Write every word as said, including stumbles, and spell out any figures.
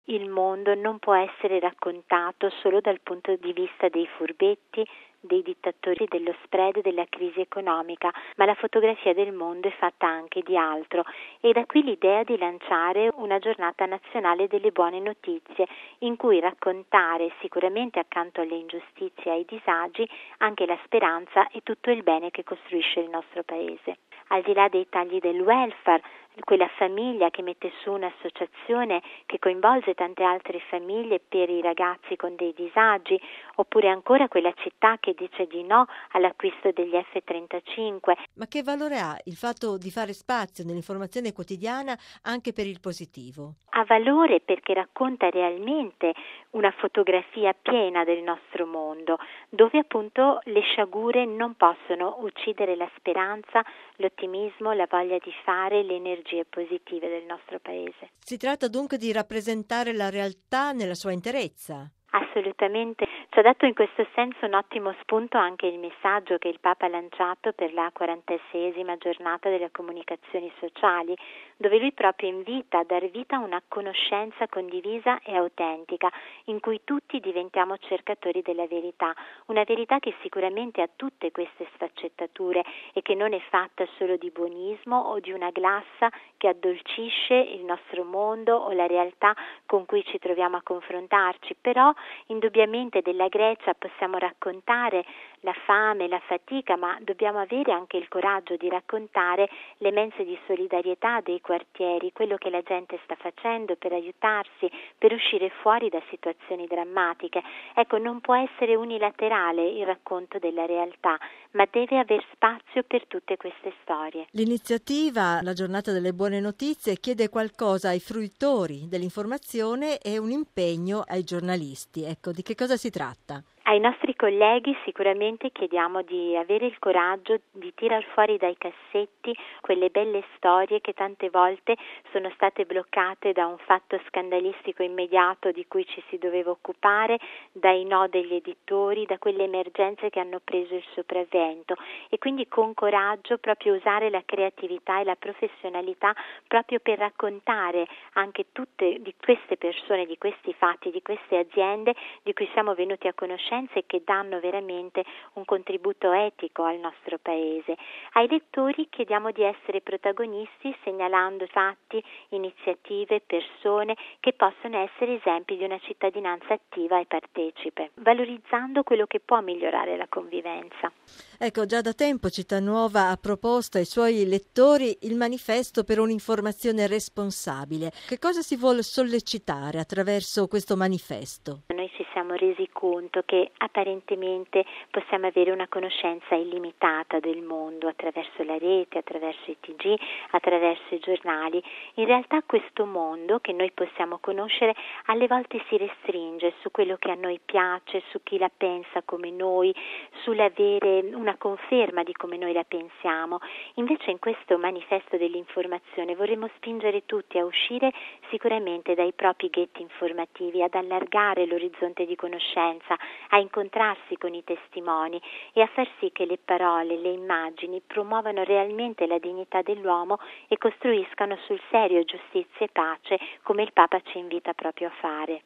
il mondo non può essere raccontato solo dal punto di vista dei furbetti, dei dittatori, dello spread, della crisi economica, ma la fotografia del mondo è fatta anche di altro, e da qui l'idea di lanciare una giornata nazionale delle buone notizie, in cui raccontare sicuramente accanto alle ingiustizie e ai disagi anche la speranza e tutto il bene che costruisce il nostro paese. Al di là dei tagli del welfare, quella famiglia che mette su un'associazione che coinvolge tante altre famiglie per i ragazzi con dei disagi, oppure ancora quella città che dice di no all'acquisto degli effe trentacinque. Ma che valore ha il fatto di fare spazio nell'informazione quotidiana anche per il positivo? Ha valore perché racconta realmente una fotografia piena del nostro mondo, dove appunto le sciagure non possono uccidere la speranza, l'ottimismo, la voglia di fare, le energie positive del nostro paese. Si tratta dunque di rappresentare la realtà nella sua interezza. Assolutamente, ci ha dato in questo senso un ottimo spunto anche il messaggio che il Papa ha lanciato per la quarantaseiesima giornata delle comunicazioni sociali, dove lui proprio invita a dar vita a una conoscenza condivisa e autentica, in cui tutti diventiamo cercatori della verità, una verità che sicuramente ha tutte queste sfaccettature e che non è fatta solo di buonismo o di una glassa che addolcisce il nostro mondo o la realtà con cui ci troviamo a confrontarci, però indubbiamente della Grecia possiamo raccontare la fame, la fatica, ma dobbiamo avere anche il coraggio di raccontare le mense di solidarietà dei quartieri, quello che la gente sta facendo per aiutarsi, per uscire fuori da situazioni drammatiche. Ecco, non può essere unilaterale il racconto della realtà, ma deve aver spazio per tutte queste storie. L'iniziativa La Giornata delle Buone Notizie chiede qualcosa ai fruitori dell'informazione e un impegno ai giornalisti. Ecco, di che cosa si tratta? Ai nostri colleghi sicuramente chiediamo di avere il coraggio di tirar fuori dai cassetti quelle belle storie che tante volte sono state bloccate da un fatto scandalistico immediato di cui ci si doveva occupare, dai no degli editori, da quelle emergenze che hanno preso il sopravvento, e quindi con coraggio proprio usare la creatività e la professionalità proprio per raccontare anche tutte di queste persone, di questi fatti, di queste aziende di cui siamo venuti a conoscenza e che danno veramente un contributo etico al nostro paese. Ai lettori chiediamo di essere protagonisti segnalando fatti, iniziative, persone che possono essere esempi di una cittadinanza attiva e partecipe, valorizzando quello che può migliorare la convivenza. Ecco, già da tempo Città Nuova ha proposto ai suoi lettori il manifesto per un'informazione responsabile. Che cosa si vuole sollecitare attraverso questo manifesto? Noi ci siamo resi conto che apparentemente possiamo avere una conoscenza illimitata del mondo attraverso la rete, attraverso i T G, attraverso i giornali. In realtà questo mondo che noi possiamo conoscere alle volte si restringe su quello che a noi piace, su chi la pensa come noi, sull'avere una conferma di come noi la pensiamo. Invece in questo manifesto dell'informazione vorremmo spingere tutti a uscire sicuramente dai propri ghetti informativi, ad allargare l'orizzonte di conoscenza, a incontrarsi con i testimoni e a far sì che le parole, le immagini promuovano realmente la dignità dell'uomo e costruiscano sul serio giustizia e pace, come il Papa ci invita proprio a fare.